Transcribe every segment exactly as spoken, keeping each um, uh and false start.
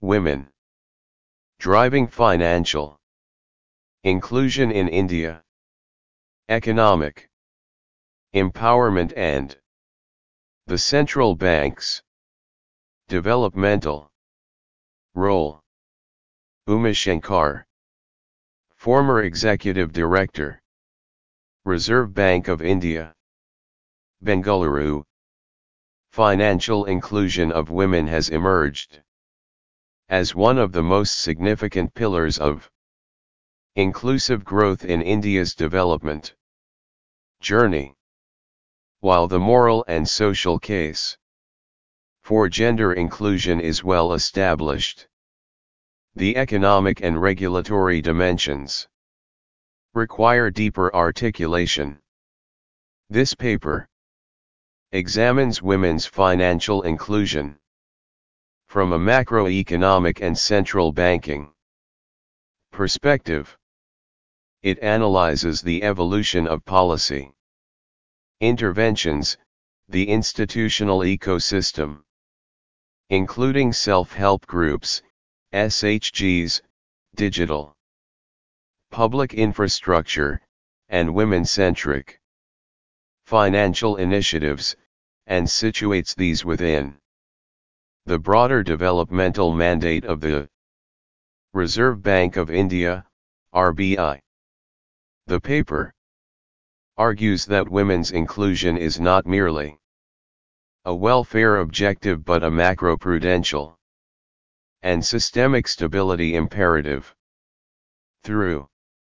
Women driving financial inclusion in India. Economic empowerment and the central bank's developmental role. Uma Shankar, former Executive Director, Reserve Bank of India, Bengaluru. Financial inclusion of women has emerged as one of the most significant pillars of inclusive growth in India's development journey. While the moral and social case for gender inclusion is well established, the economic and regulatory dimensions require deeper articulation. This paper examines women's financial inclusion from a macroeconomic and central banking perspective. It analyzes the evolution of policy interventions, the institutional ecosystem, including self-help groups, S H Gs, digital, public infrastructure, and women-centric financial initiatives, and situates these within the broader developmental mandate of the Reserve Bank of India, R B I. The paper argues that women's inclusion is not merely a welfare objective but a macroprudential and systemic stability imperative. Through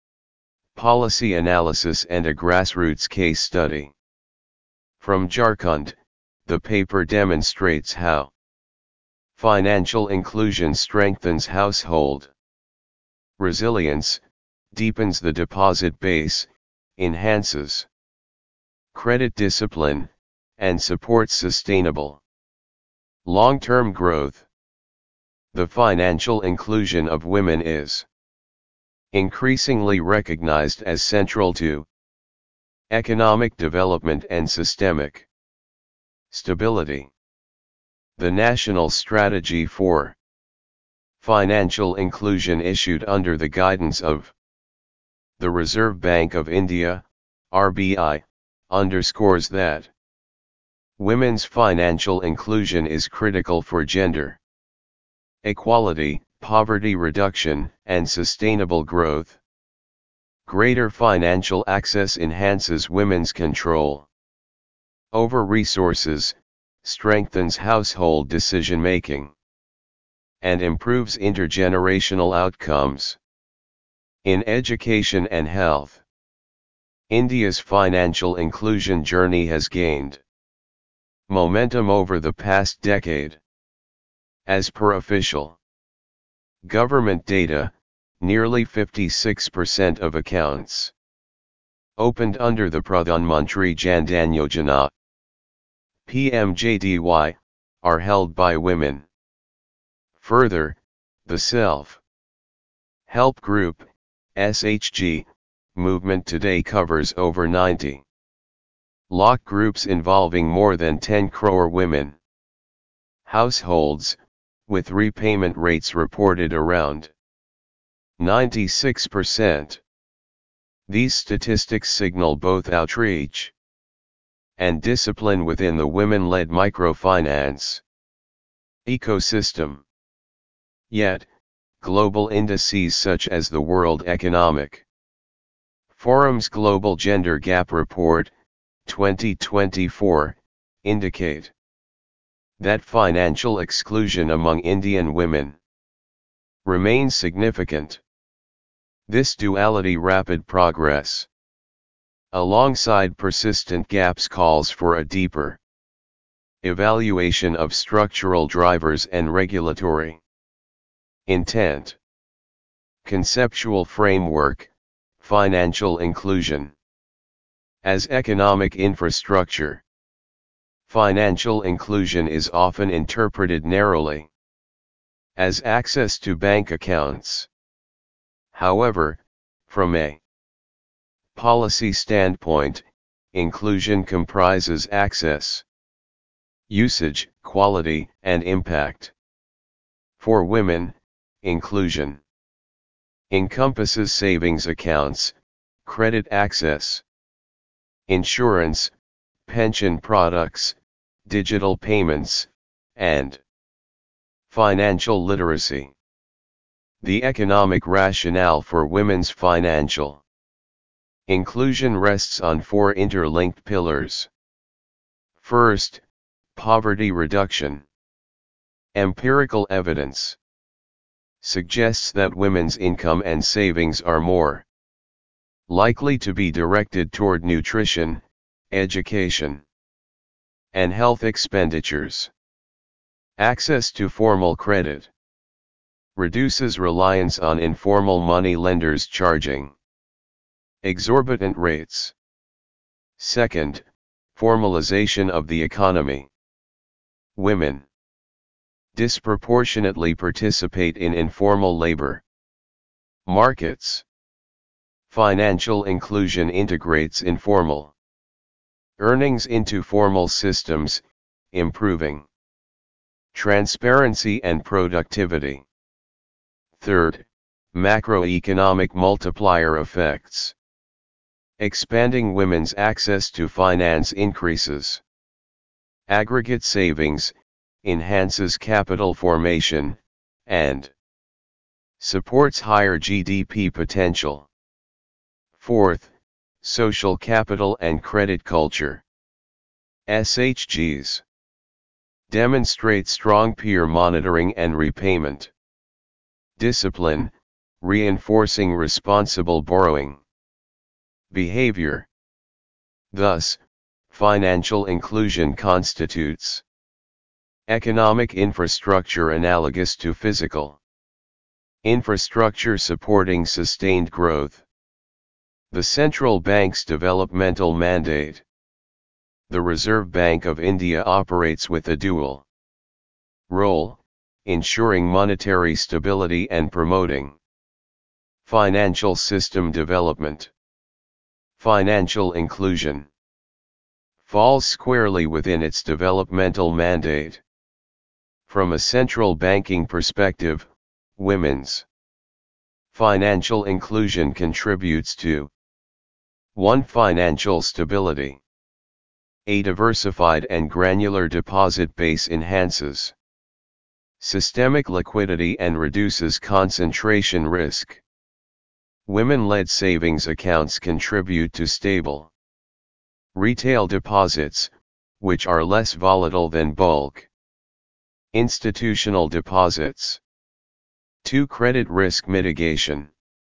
policy analysis and a grassroots case study from Jharkhand, the paper demonstrates how financial inclusion strengthens household resilience, deepens the deposit base, enhances credit discipline, and supports sustainable long-term growth. The financial inclusion of women is increasingly recognized as central to economic development and systemic stability. The National Strategy for Financial Inclusion, issued under the guidance of the Reserve Bank of India, R B I, underscores that women's financial inclusion is critical for gender equality, poverty reduction, and sustainable growth. Greater financial access enhances women's control over resources, strengthens household decision-making, and improves intergenerational outcomes in education and health. India's financial inclusion journey has gained momentum over the past decade. As per official government data, nearly fifty-six percent of accounts opened under the Pradhan Mantri Jan Dhan Yojana P M J D Y are held by women. Further, the self-help group, S H G, movement today covers over ninety lock groups involving more than ten crore women households, with repayment rates reported around ninety-six percent. These statistics signal both outreach and discipline within the women-led microfinance ecosystem. Yet, global indices such as the World Economic Forum's Global Gender Gap Report, twenty twenty-four, indicate that financial exclusion among Indian women remains significant. This duality, rapid progress alongside persistent gaps, calls for a deeper evaluation of structural drivers and regulatory intent. Conceptual framework: financial inclusion as economic infrastructure. Financial inclusion is often interpreted narrowly as access to bank accounts. However, from a policy standpoint, inclusion comprises access, usage, quality, and impact. For women, inclusion encompasses savings accounts, credit access, insurance, pension products, digital payments, and financial literacy. The economic rationale for women's financial inclusion rests on four interlinked pillars. First, poverty reduction. Empirical evidence suggests that women's income and savings are more likely to be directed toward nutrition, education, and health expenditures. Access to formal credit reduces reliance on informal money lenders charging exorbitant rates. Second, formalization of the economy. Women disproportionately participate in informal labor markets. Financial inclusion integrates informal earnings into formal systems, improving transparency and productivity. Third, macroeconomic multiplier effects. Expanding women's access to finance increases aggregate savings, enhances capital formation, and supports higher G D P potential. Fourth, social capital and credit culture. S H Gs demonstrate strong peer monitoring and repayment discipline, reinforcing responsible borrowing behavior. Thus, financial inclusion constitutes economic infrastructure analogous to physical infrastructure supporting sustained growth. The central bank's developmental mandate. The Reserve Bank of India operates with a dual role, ensuring monetary stability and promoting financial system development. Financial inclusion falls squarely within its developmental mandate. From a central banking perspective, women's financial inclusion contributes to one Financial stability. A diversified and granular deposit base enhances systemic liquidity and reduces concentration risk. Women-led savings accounts contribute to stable retail deposits, which are less volatile than bulk institutional deposits. two Credit risk mitigation.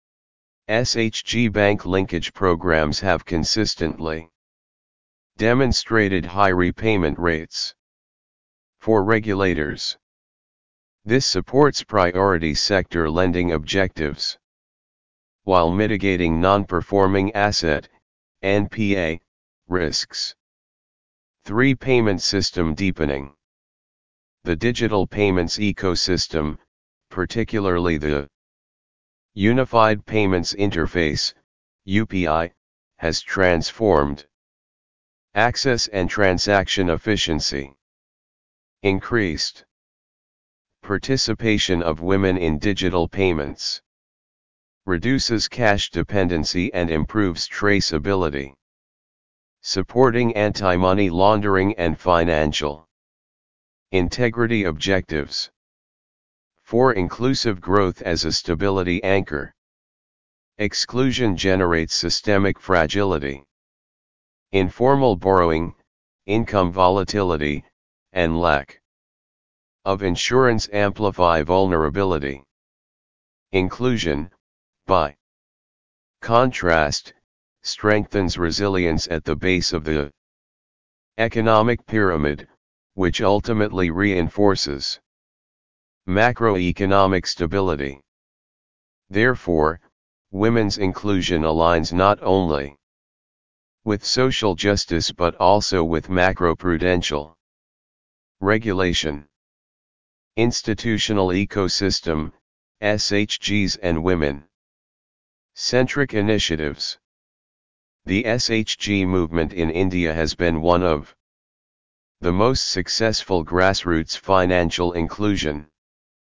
S H G bank linkage programs have consistently demonstrated high repayment rates. For regulators, this supports priority sector lending objectives, while mitigating non-performing asset, N P A, risks. three Payment system deepening. The digital payments ecosystem, particularly the Unified Payments Interface, U P I, has transformed access and transaction efficiency. Increased participation of women in digital payments reduces cash dependency and improves traceability, supporting anti-money laundering and financial integrity objectives. four Inclusive growth as a stability anchor. Exclusion generates systemic fragility. Informal borrowing, income volatility, and lack of insurance amplify vulnerability. Inclusion, by contrast, strengthens resilience at the base of the economic pyramid, which ultimately reinforces macroeconomic stability. Therefore, women's inclusion aligns not only with social justice but also with macroprudential regulation. Institutional ecosystem, S H Gs and women centric initiatives. The S H G movement in India has been one of the most successful grassroots financial inclusion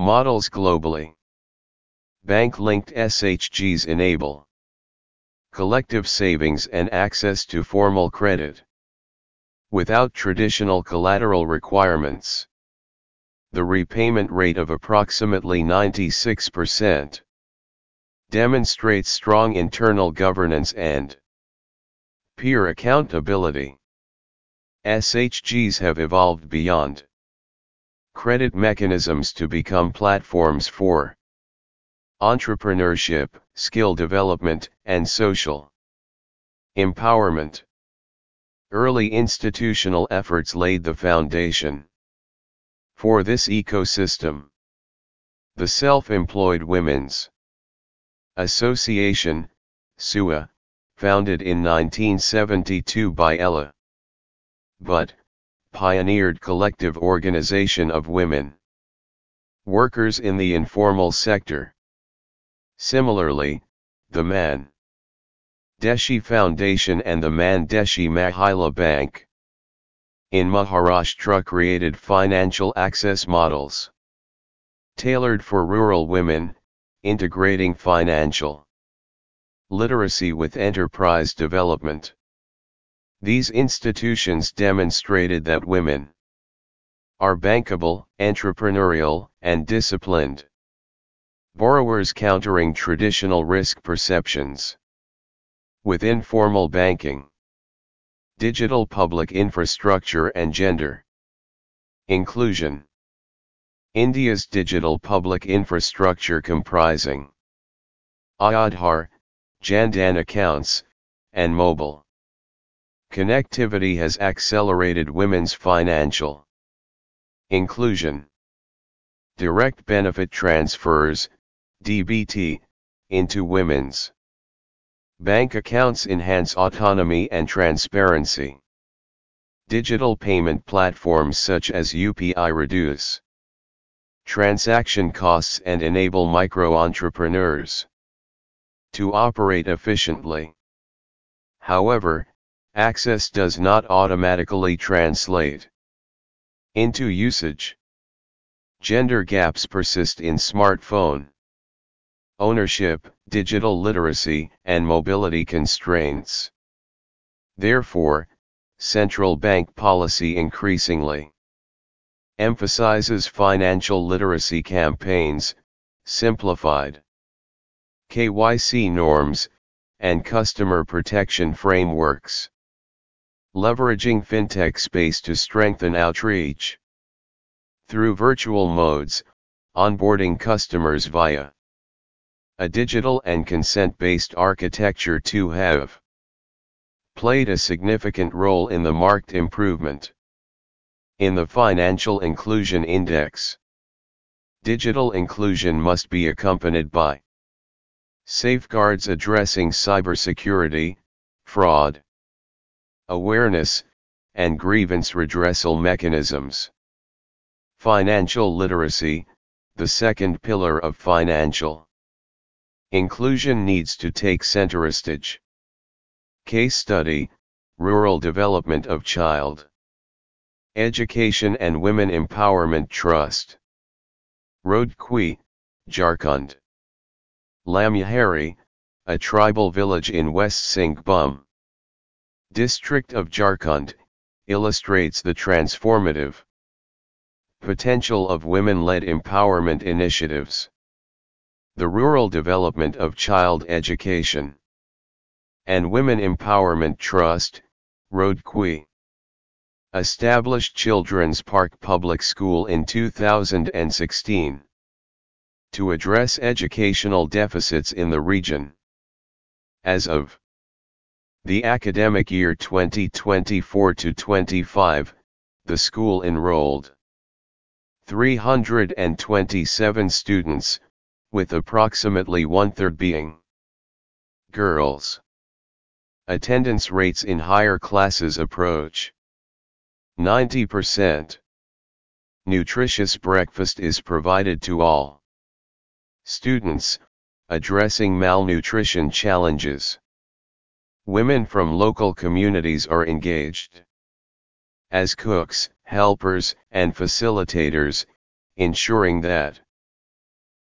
Models globally. Bank-linked S H Gs enable collective savings and access to formal credit without traditional collateral requirements. The repayment rate of approximately ninety-six percent demonstrates strong internal governance and peer accountability. S H Gs have evolved beyond credit mechanisms to become platforms for entrepreneurship, skill development, and social empowerment. Early institutional efforts laid the foundation for this ecosystem. The Self-Employed Women's Association, S U A, founded in nineteen seventy-two by Ella Butt, pioneered collective organization of women workers in the informal sector. Similarly, the Man Deshi Foundation and the Mandeshi Mahila Bank in Maharashtra created financial access models tailored for rural women, integrating financial literacy with enterprise development. These institutions demonstrated that women are bankable, entrepreneurial, and disciplined borrowers, countering traditional risk perceptions. Within formal banking, digital public infrastructure and gender inclusion. India's digital public infrastructure comprising Aadhaar, Jan Dhan accounts, and mobile connectivity has accelerated women's financial inclusion. Direct benefit transfers, D B T, into women's bank accounts enhance autonomy and transparency. Digital payment platforms such as U P I reduce transaction costs and enable micro-entrepreneurs to operate efficiently. However, access does not automatically translate into usage. Gender gaps persist in smartphone ownership, digital literacy, and mobility constraints. Therefore, central bank policy increasingly emphasizes financial literacy campaigns, simplified K Y C norms, and customer protection frameworks, leveraging fintech space to strengthen outreach. Through virtual modes, onboarding customers via a digital and consent-based architecture to have played a significant role in the marked improvement in the Financial Inclusion Index. Digital inclusion must be accompanied by safeguards addressing cybersecurity, fraud awareness, and grievance redressal mechanisms. Financial literacy, the second pillar of financial inclusion, needs to take center stage. Case study: Rural Development of Child Education and Women Empowerment Trust. Rodkui, Jharkhand. Lamyahari, a tribal village in West Singhbhum district of Jharkhand, illustrates the transformative potential of women-led empowerment initiatives. The Rural Development of Child Education and Women Empowerment Trust, Rodkui, established Children's Park Public School in two thousand sixteen to address educational deficits in the region. As of the academic year twenty twenty-four to twenty-five, the school enrolled three hundred twenty-seven students, with approximately one-third being girls. Attendance rates in higher classes approach ninety percent. Nutritious breakfast is provided to all students, addressing malnutrition challenges. Women from local communities are engaged as cooks, helpers, and facilitators, ensuring that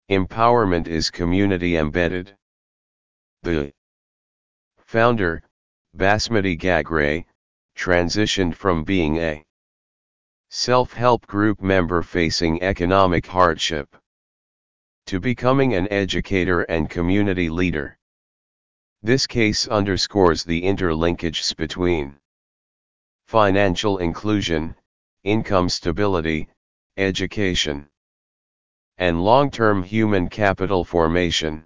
Empowerment is community embedded. The founder, Basmati Gagre, transitioned from being a self-help group member facing economic hardship to becoming an educator and community leader. This case underscores the interlinkages between financial inclusion, income stability, education, and long-term human capital formation.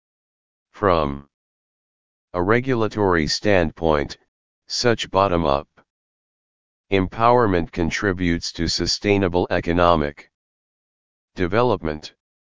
From a regulatory standpoint, such bottom-up empowerment contributes to sustainable economic development,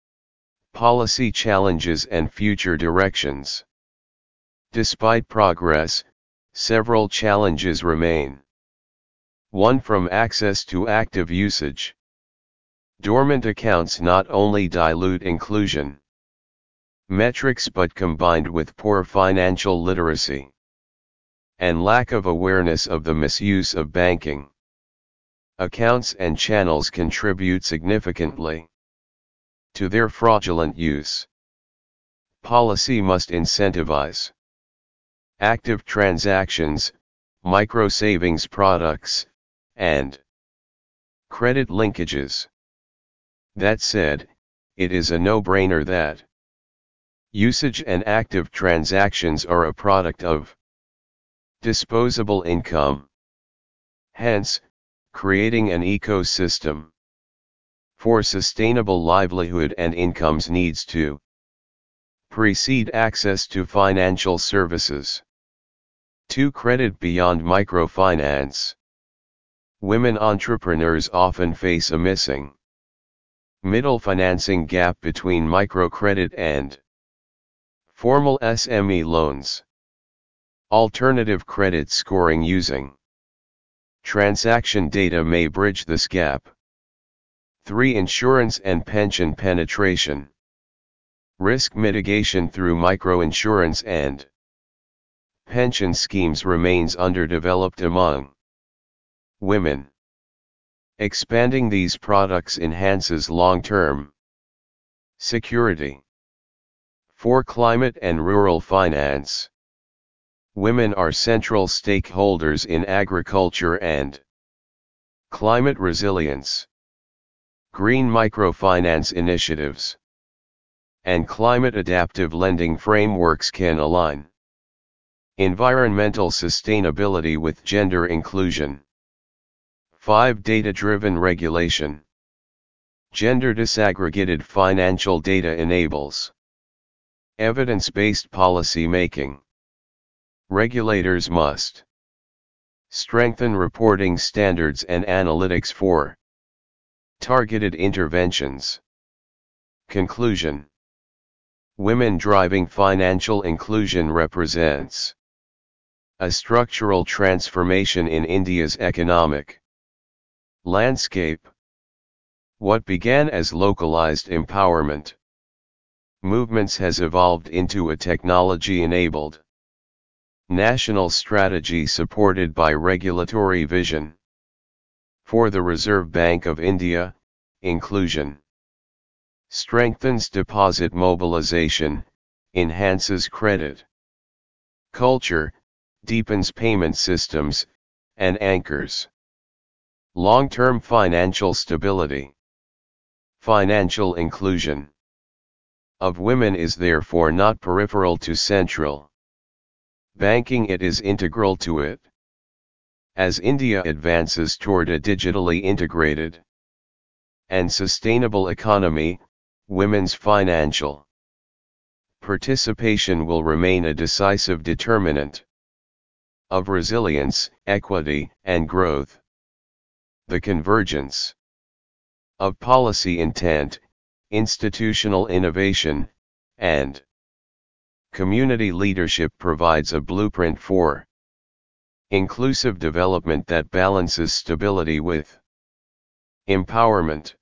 policy challenges and future directions. Despite progress, several challenges remain. One from access to active usage. Dormant accounts not only dilute inclusion metrics but combined with poor financial literacy and lack of awareness of the misuse of banking accounts and channels contribute significantly to their fraudulent use. Policy must incentivize active transactions, micro-savings products, and credit linkages. That said, it is a no-brainer that usage and active transactions are a product of disposable income. Hence, creating an ecosystem for sustainable livelihood and incomes needs to precede access to financial services. two Credit beyond microfinance. Women entrepreneurs often face a missing middle financing gap between microcredit and formal S M E loans. Alternative credit scoring using transaction data may bridge this gap. three Insurance and pension penetration. Risk mitigation through microinsurance and pension schemes remains underdeveloped among women. Expanding these products enhances long-term security. four Climate and rural finance. Women are central stakeholders in agriculture and climate resilience. Green microfinance initiatives and climate-adaptive lending frameworks can align environmental sustainability with gender inclusion. five Data-driven regulation. Gender disaggregated financial data enables evidence-based policy making. Regulators must strengthen reporting standards and analytics for targeted interventions. Conclusion. Women driving financial inclusion represents a structural transformation in India's economic landscape. What began as localized empowerment movements has evolved into a technology-enabled national strategy supported by regulatory vision. For the Reserve Bank of India, inclusion strengthens deposit mobilization, enhances credit culture, deepens payment systems, and anchors long-term financial stability. Financial inclusion of women is therefore not peripheral to central banking, it is integral to it. As India advances toward a digitally integrated and sustainable economy, women's financial participation will remain a decisive determinant of resilience, equity, and growth. The convergence of policy intent, institutional innovation, and community leadership provides a blueprint for inclusive development that balances stability with empowerment.